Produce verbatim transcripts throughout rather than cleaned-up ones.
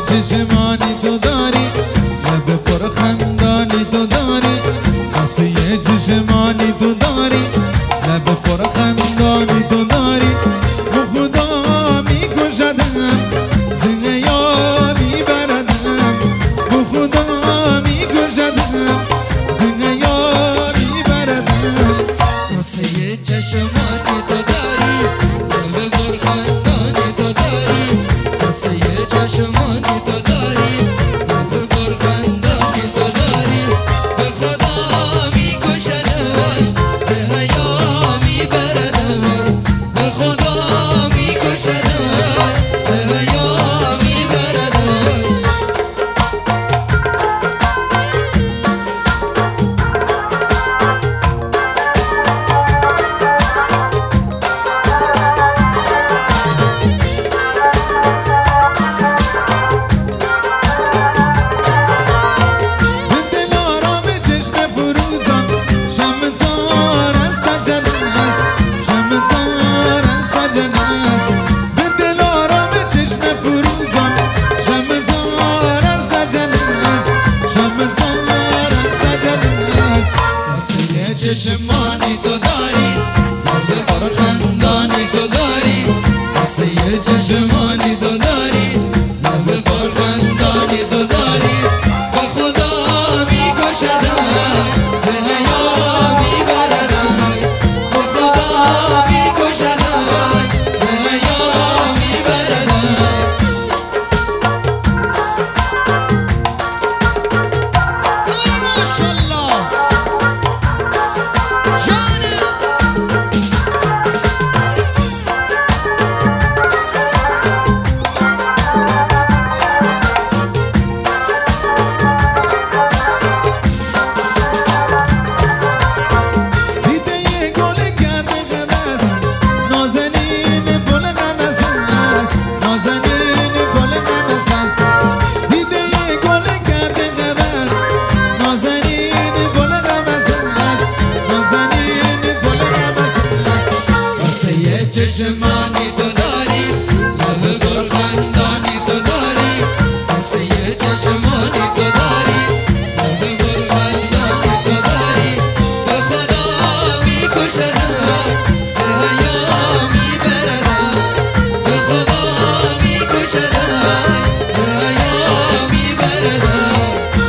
چشمانی تو داری، لب پرخندانی تو داری، قصه چشمانی تو داری، لب پرخندانی تو داری. و خدا میکشدم زنده یا میبردم، و خدا میکشدم زنده یا میبردم. قصه چشمانی تو داری، لب پرخندانی تو داری، قصه چشمانی تو داری، لب پرخندانی تو داری. به خدا میکشدم ز حیا میبردم، به خدا میکشدم ز حیا میبردم. چشمانی تو داری، لب پرخندانی تو داری، قصه چشمانی تو داری، لب پرخندانی تو داری. به خدا میکشدم ز حیا میبردم، به خدا میکشدم ز حیا میبردم. ماشاءالله چشمانی تو داری، لب پرخندانی تو داری، قصه چشمانی تو داری، لب پرخندانی تو داری. به خدا میکشدم ز حیا میبردم، به خدا میکشدم ز حیا میبردم.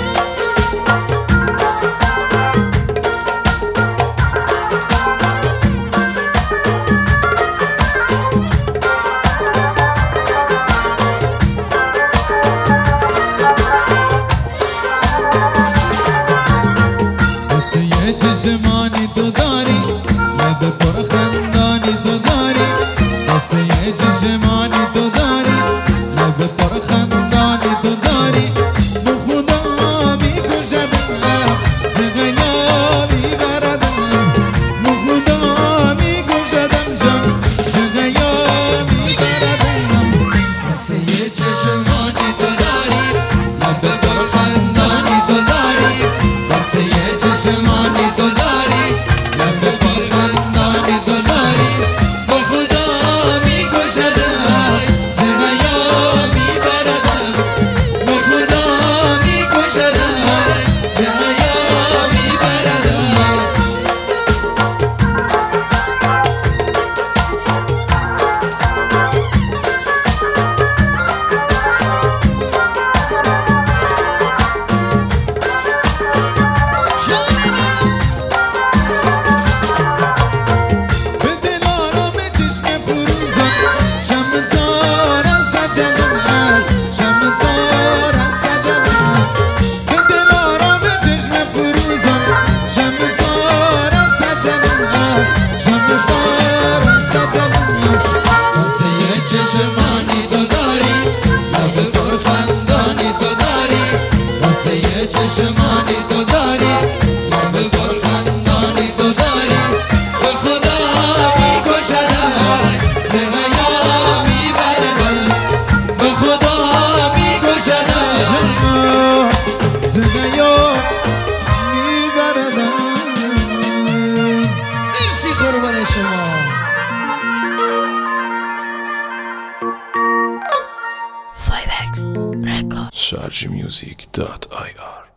چشمانی تو داری، لب پرخندانی تو داری، قصه چشمانی تو داری، لب پرخندانی تو داری. به خدا میکشدم ز حیا میبردم، به خدا میکشدم جان ز حیا میبردم. قصه چشمانی تو داری، لب پرخندانی تو داری، قصه چشمانی تو داری، لب پرخندانی تو داری. به خدا میکشدم ز حیا میبردم. Rex Records. sharjmusic dot i r